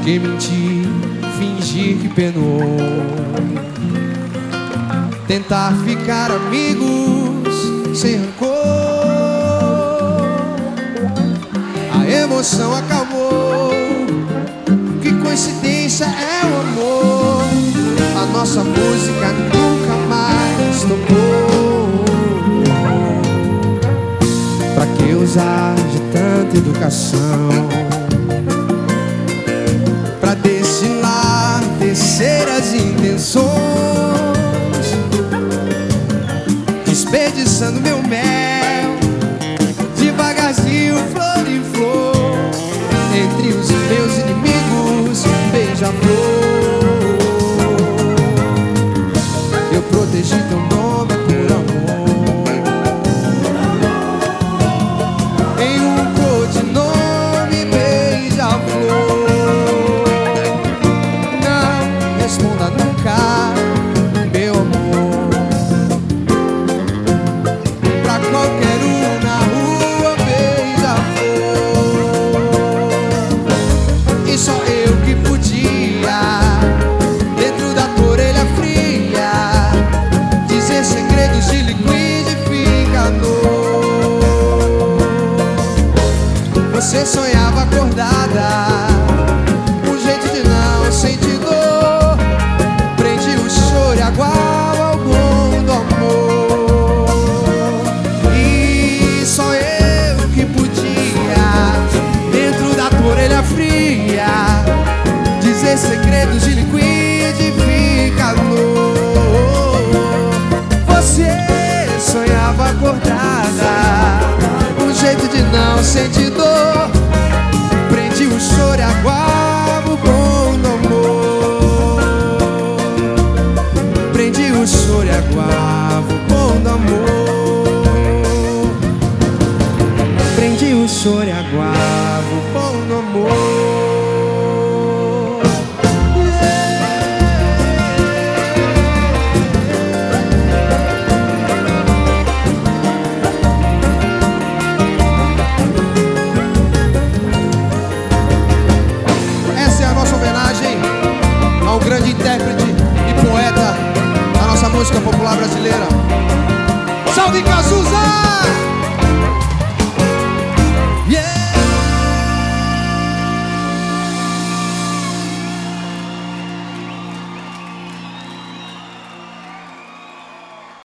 que mentir, fingir que penou, tentar ficar amigos sem rancor. A emoção acabou, que coincidência é o amor. A nossa música nunca mais tocou. Pra que usar de tanta educação pra destilar terceiras intenções, desperdiçando meu mel devagarzinho, flor em flor, entre os meus inimigos, beija-flor. Eu protegi teu nome por amor, em um codinome, beija-flor. Não responda nunca, meu amor, pra qualquer um na rua, beija-flor. E só eu que podia, dentro da tua orelha fria, dizer segredos de liquidificador. Você sonhava acordada, um jeito de não sentir dor. Prendi o choro e aguava ao bom do amor. E só eu que podia, dentro da tua orelha fria, dizer segredos de liquidificador. Você sonhava acordada, um jeito de não sentir dor. Prendi o choro e aguava o bom do amor. Prendi o choro e aguava o bom do amor. Prendi o choro e aguava o bom do amor. Ao grande intérprete e poeta da nossa música popular brasileira. Salve, Cazuza!